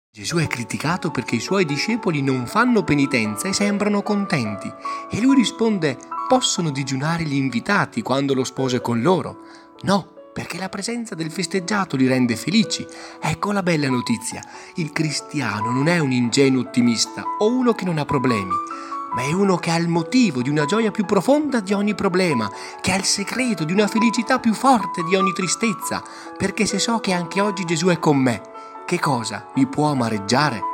Gesù è criticato perché i suoi discepoli non fanno penitenza e sembrano contenti. E lui risponde: possono digiunare gli invitati quando lo sposo è con loro? No, perché la presenza del festeggiato li rende felici. Ecco la bella notizia: il cristiano non è un ingenuo ottimista o uno che non ha problemi, ma è uno che ha il motivo di una gioia più profonda di ogni problema, che ha il segreto di una felicità più forte di ogni tristezza, perché se so che anche oggi Gesù è con me, che cosa mi può amareggiare?